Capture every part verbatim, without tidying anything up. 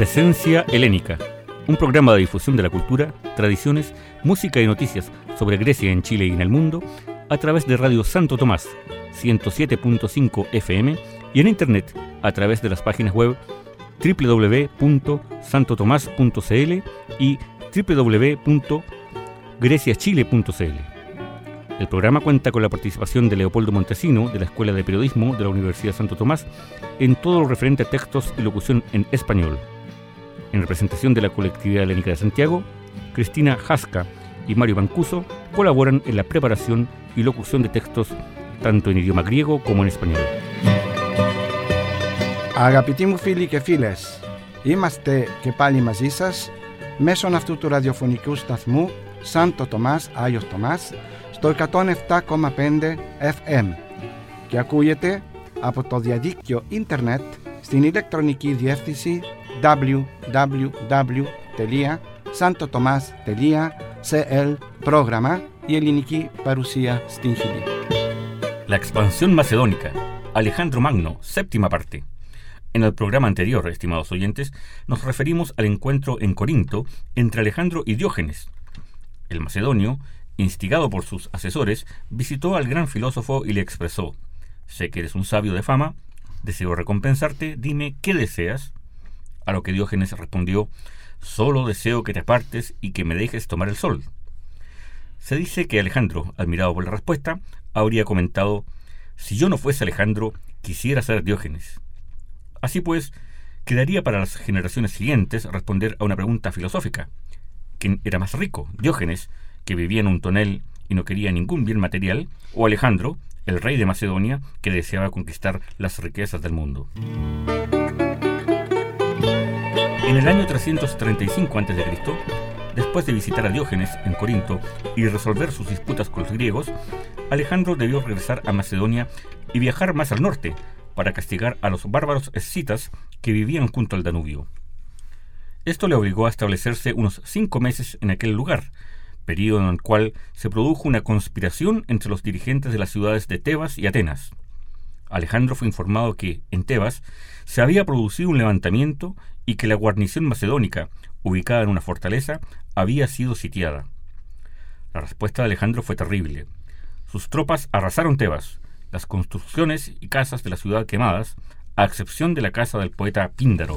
Presencia Helénica, un programa de difusión de la cultura, tradiciones, música y noticias sobre Grecia en Chile y en el mundo a través de Radio Santo Tomás, ciento siete punto cinco F M y en internet a través de las páginas web doble u doble u doble u punto santo tomás punto c l y doble u doble u doble u punto grecia chile punto c l. El programa cuenta con la participación de Leopoldo Montesino, de la Escuela de Periodismo de la Universidad Santo Tomás, en todo lo referente a textos y locución en español. En representación de la colectividad helénica de Santiago, Cristina Jasca y Mario Mancuso colaboran en la preparación y locución de textos tanto en idioma griego como en español. Αγαπητοί μου φίλοι και φίλες, είμαστε και πάλι μαζί σας μέσω αυτού του ραδιοφωνικού σταθμού Σάντο Τομάς, Άγιος Τομάς, στο εκατόν επτά κόμμα πέντε F M και ακούγεται από το διαδίκτυο ίντερνετ στην ηλεκτρονική διεύθυνση double-u double-u double-u τελεία santo tomas τελεία c l πρόγραμμα η ελληνική παρουσία στην Χιλή. La expansión macedónica, Alejandro Magno, séptima parte. En el programa anterior, estimados oyentes, nos referimos al encuentro en Corinto entre Alejandro y Diógenes. El macedonio, instigado por sus asesores, visitó al gran filósofo y le expresó: «Sé que eres un sabio de fama, deseo recompensarte, dime qué deseas». A lo que Diógenes respondió: «Solo deseo que te apartes y que me dejes tomar el sol». Se dice que Alejandro, admirado por la respuesta, habría comentado: «Si yo no fuese Alejandro, quisiera ser Diógenes». Así pues, quedaría para las generaciones siguientes responder a una pregunta filosófica: ¿quién era más rico, Diógenes, que vivía en un tonel y no quería ningún bien material, o Alejandro, el rey de Macedonia, que deseaba conquistar las riquezas del mundo? En el año trescientos treinta y cinco antes de Cristo, después de visitar a Diógenes en Corinto y resolver sus disputas con los griegos, Alejandro debió regresar a Macedonia y viajar más al norte para castigar a los bárbaros escitas que vivían junto al Danubio. Esto le obligó a establecerse unos cinco meses en aquel lugar, período en el cual se produjo una conspiración entre los dirigentes de las ciudades de Tebas y Atenas. Alejandro fue informado que, en Tebas, se había producido un levantamiento y que la guarnición macedónica, ubicada en una fortaleza, había sido sitiada. La respuesta de Alejandro fue terrible. Sus tropas arrasaron Tebas, las construcciones y casas de la ciudad quemadas, a excepción de la casa del poeta Píndaro.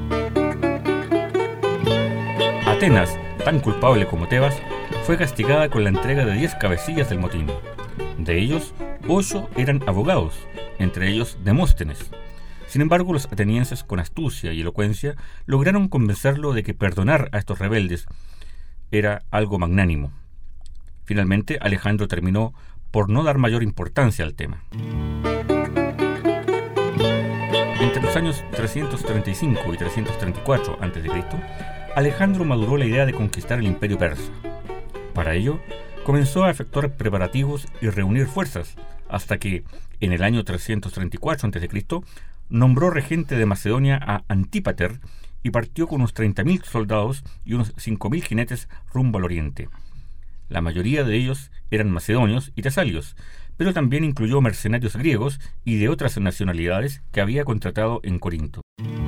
Atenas, tan culpable como Tebas, fue castigada con la entrega de diez cabecillas del motín. De ellos, ocho eran abogados, entre ellos Demóstenes. Sin embargo, los atenienses, con astucia y elocuencia, lograron convencerlo de que perdonar a estos rebeldes era algo magnánimo. Finalmente, Alejandro terminó por no dar mayor importancia al tema. Entre los años trescientos treinta y cinco y trescientos treinta y cuatro antes de Cristo, Alejandro maduró la idea de conquistar el imperio persa. Para ello, comenzó a efectuar preparativos y reunir fuerzas, hasta que, en el año trescientos treinta y cuatro antes de Cristo, nombró regente de Macedonia a Antípater y partió con unos treinta mil soldados y unos cinco mil jinetes rumbo al oriente. La mayoría de ellos eran macedonios y tesalios, pero también incluyó mercenarios griegos y de otras nacionalidades que había contratado en Corinto.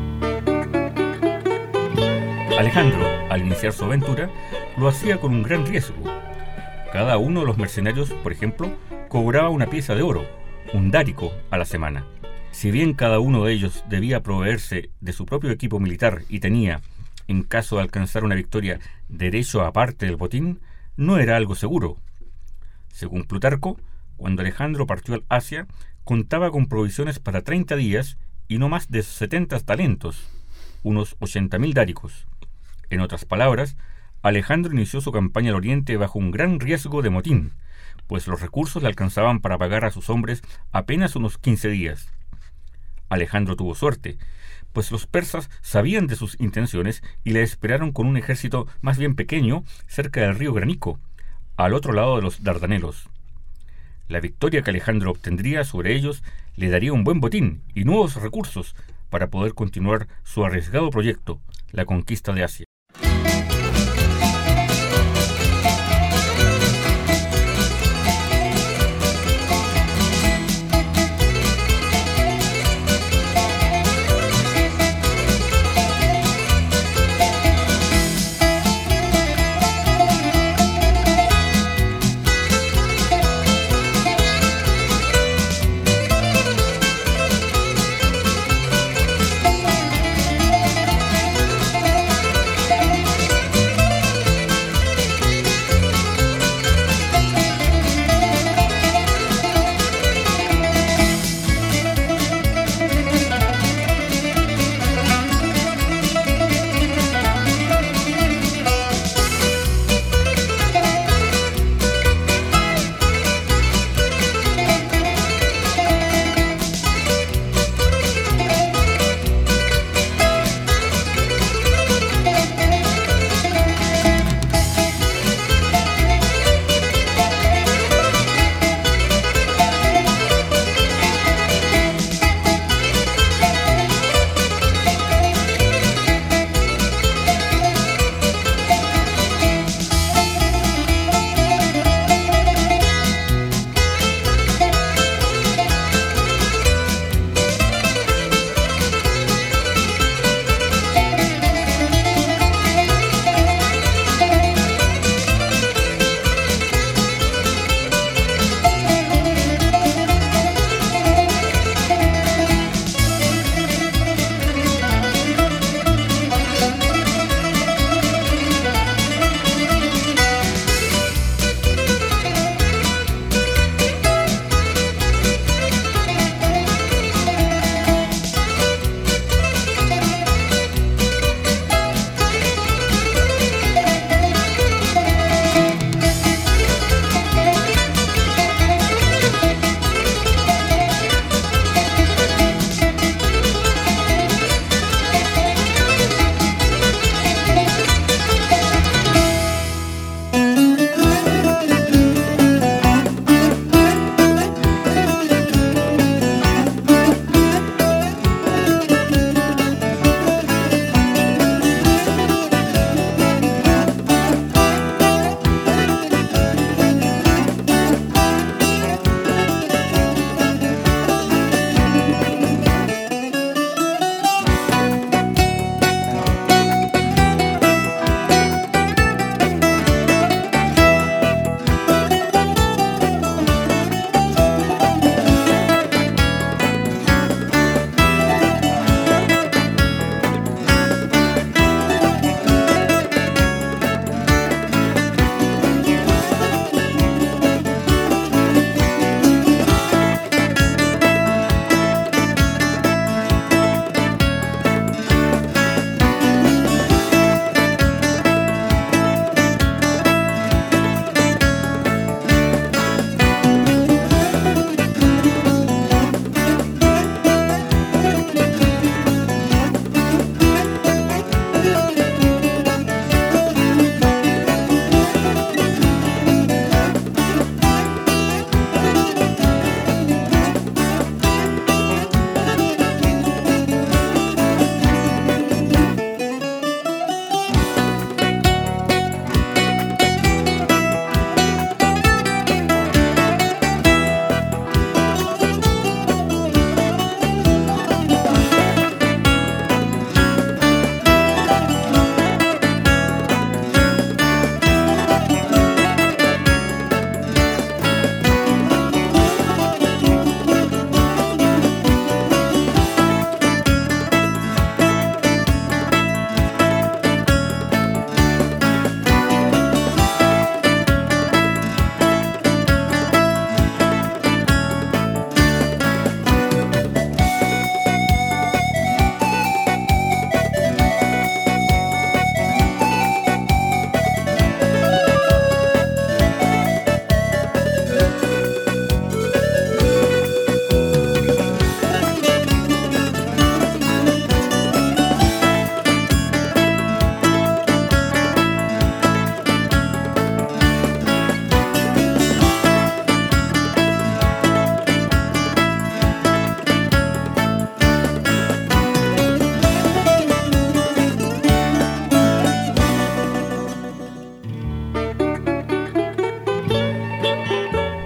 Alejandro, al iniciar su aventura, lo hacía con un gran riesgo. Cada uno de los mercenarios, por ejemplo, cobraba una pieza de oro, un dárico, a la semana. Si bien cada uno de ellos debía proveerse de su propio equipo militar y tenía, en caso de alcanzar una victoria, derecho a parte del botín, no era algo seguro. Según Plutarco, cuando Alejandro partió al Asia, contaba con provisiones para treinta días y no más de setenta talentos, unos ochenta mil dáricos. En otras palabras, Alejandro inició su campaña al oriente bajo un gran riesgo de motín, pues los recursos le alcanzaban para pagar a sus hombres apenas unos quince días. Alejandro tuvo suerte, pues los persas sabían de sus intenciones y le esperaron con un ejército más bien pequeño cerca del río Granico, al otro lado de los Dardanelos. La victoria que Alejandro obtendría sobre ellos le daría un buen botín y nuevos recursos para poder continuar su arriesgado proyecto, la conquista de Asia.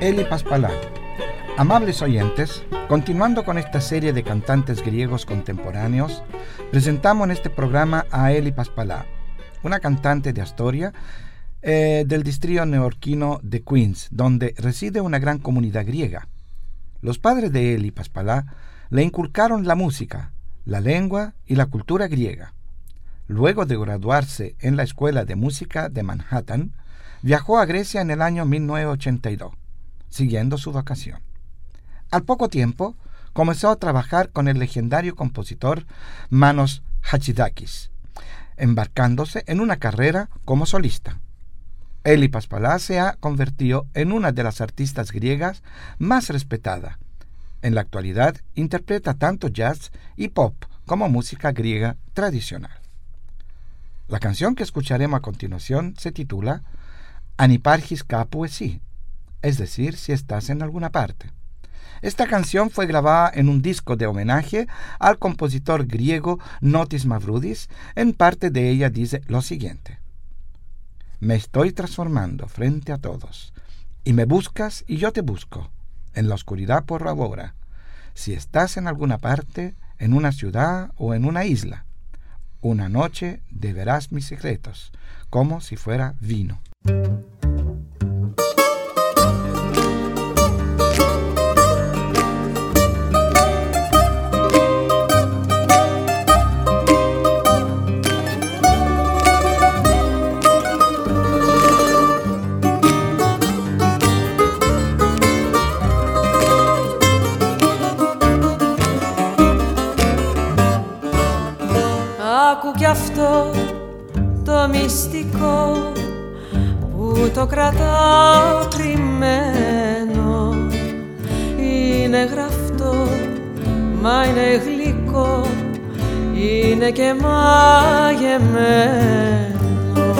Eli Paspalá. Amables oyentes, continuando con esta serie de cantantes griegos contemporáneos, presentamos en este programa a Eli Paspalá, una cantante de Astoria, eh, del distrito neoyorquino de Queens, donde reside una gran comunidad griega. Los padres de Eli Paspalá le inculcaron la música, la lengua y la cultura griega. Luego de graduarse en la Escuela de Música de Manhattan, viajó a Grecia en el año mil novecientos ochenta y dos, siguiendo su vocación. Al poco tiempo, comenzó a trabajar con el legendario compositor Manos Hachidakis, embarcándose en una carrera como solista. Eli Paspalá se ha convertido en una de las artistas griegas más respetadas. En la actualidad, interpreta tanto jazz y pop como música griega tradicional. La canción que escucharemos a continuación se titula Aniparchis Kapu Esi, es decir, si estás en alguna parte. Esta canción fue grabada en un disco de homenaje al compositor griego Notis Mavroudis. En parte de ella dice lo siguiente: me estoy transformando frente a todos, y me buscas y yo te busco, en la oscuridad por ahora, si estás en alguna parte, en una ciudad o en una isla. Una noche beberás mis secretos, como si fuera vino. Άκου κι αυτό το μυστικό που το κρατάω κρυμμένο. Είναι γραφτό, μα είναι γλυκό, είναι και μαγεμένο.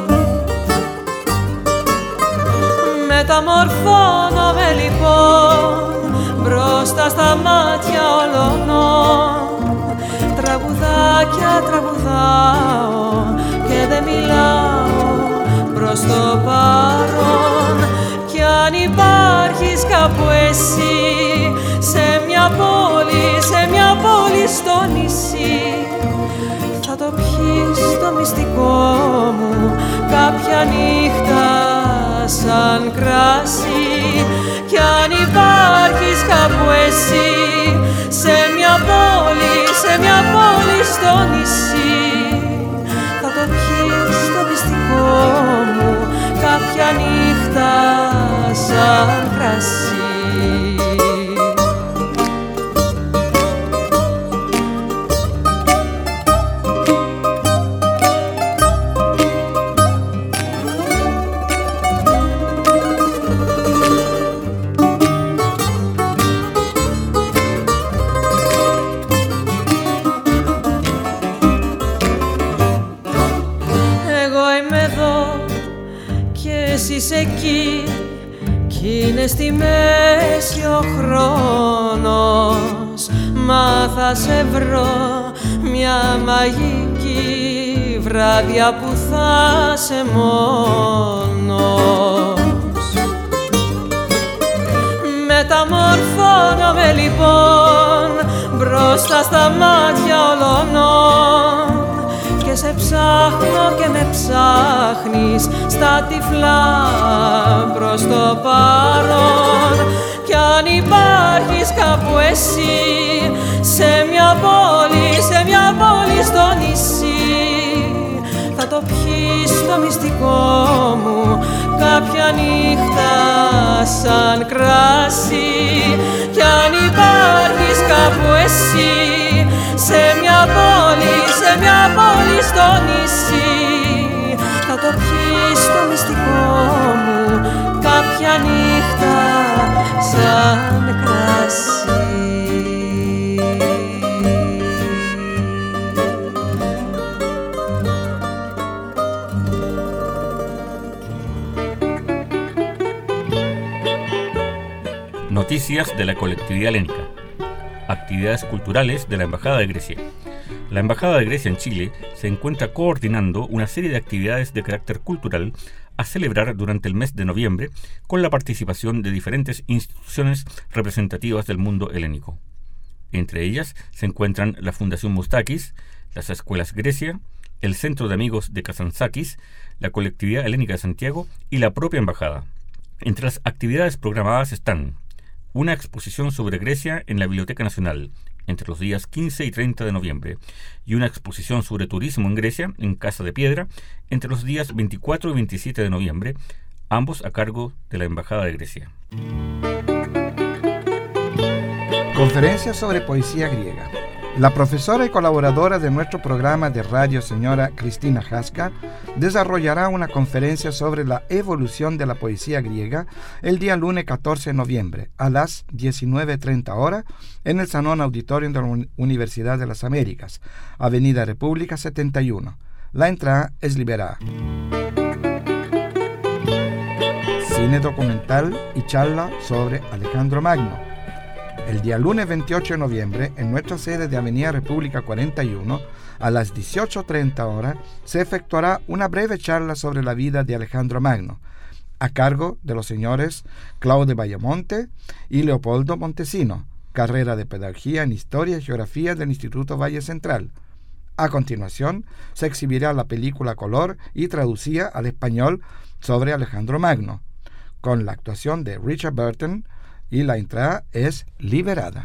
Μεταμορφώνομαι λοιπόν μπροστά στα μάτια όλων. Τραγουδάκια τραγουδάω και δεν μιλάω προς το παρόν. Κι αν υπάρχεις κάπου εσύ, σε μια πόλη, σε μια πόλη στο νησί, θα το πιεις το μυστικό μου κάποια νύχτα σαν κράσι. Κι αν υπάρχεις κάπου εσύ, σε μια πόλη, σε μια πόλη στο νησί, θα το πιεις το μυστικό μου κάποια νύχτα σαν κρασί. Είσαι εκεί κι είναι στη μέση ο χρόνος, μα θα σε βρω μια μαγική βράδια που θα σε μόνος. Μεταμορφώνομαι λοιπόν μπροστά στα μάτια όλων και σε ψάχνω και με ψάχνεις στα τυφλά προς το παρόν. Κι αν υπάρχεις κάπου εσύ, σε μια πόλη, σε μια πόλη στο νησί, θα το πιεις το μυστικό μου κάποια νύχτα σαν κράσι. Κι αν υπάρχεις κάπου εσύ, σε μια πόλη, σε μια πόλη στο νησί, θα το πιεις το μυστικό μου κάποια νύχτα σαν κράσι. Noticias de la colectividad helénica. Actividades culturales de la Embajada de Grecia. La Embajada de Grecia en Chile se encuentra coordinando una serie de actividades de carácter cultural a celebrar durante el mes de noviembre con la participación de diferentes instituciones representativas del mundo helénico. Entre ellas se encuentran la Fundación Mustakis, las Escuelas Grecia, el Centro de Amigos de Kazantzakis, la Colectividad Helénica de Santiago y la propia Embajada. Entre las actividades programadas están una exposición sobre Grecia en la Biblioteca Nacional entre los días quince y treinta de noviembre y una exposición sobre turismo en Grecia en Casa de Piedra entre los días veinticuatro y veintisiete de noviembre, ambos a cargo de la Embajada de Grecia. Conferencia sobre poesía griega. La profesora y colaboradora de nuestro programa de radio, señora Cristina Haska, desarrollará una conferencia sobre la evolución de la poesía griega el día lunes catorce de noviembre a las diecinueve treinta horas en el Salón Auditorium de la Universidad de las Américas, Avenida República setenta y uno. La entrada es liberada. Cine documental y charla sobre Alejandro Magno. El día lunes veintiocho de noviembre, en nuestra sede de Avenida República cuarenta y uno, a las dieciocho treinta horas, se efectuará una breve charla sobre la vida de Alejandro Magno, a cargo de los señores Claudio Bayamonte y Leopoldo Montesino, carrera de Pedagogía en Historia y Geografía del Instituto Valle Central. A continuación, se exhibirá la película color y traducida al español sobre Alejandro Magno, con la actuación de Richard Burton, y la entrada es liberada.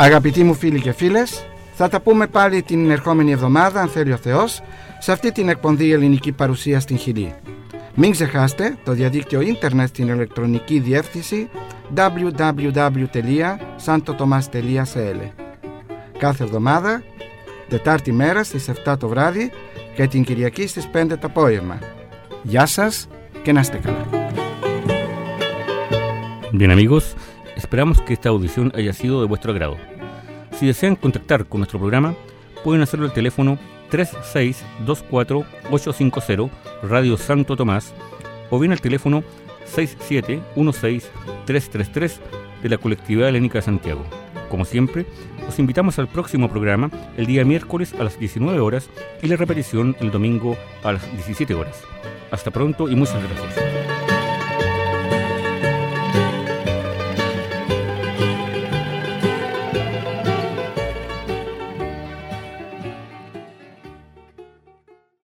Αγαπητοί μου φίλοι και φίλες, θα τα πούμε πάλι την ερχόμενη εβδομάδα, αν θέλει ο Θεός, σε αυτή την εκπομπή ελληνική παρουσία στην Χιλή. Μην ξεχάσετε το διαδίκτυο ίντερνετ στην ηλεκτρονική διεύθυνση double-u double-u double-u τελεία santo tomas τελεία c l. Κάθε εβδομάδα, Τετάρτη μέρα στις επτά το βράδυ και την Κυριακή στις πέντε το απόγευμα. Γεια σας και να είστε καλά. Bien amigos, esperamos que esta audición haya sido de vuestro agrado. Si desean contactar con nuestro programa, pueden hacerlo al teléfono tres seis dos cuatro ocho cinco cero Radio Santo Tomás o bien al teléfono seis siete uno seis tres tres tres de la Colectividad Helénica de Santiago. Como siempre, os invitamos al próximo programa el día miércoles a las diecinueve horas y la repetición el domingo a las diecisiete horas. Hasta pronto y muchas gracias.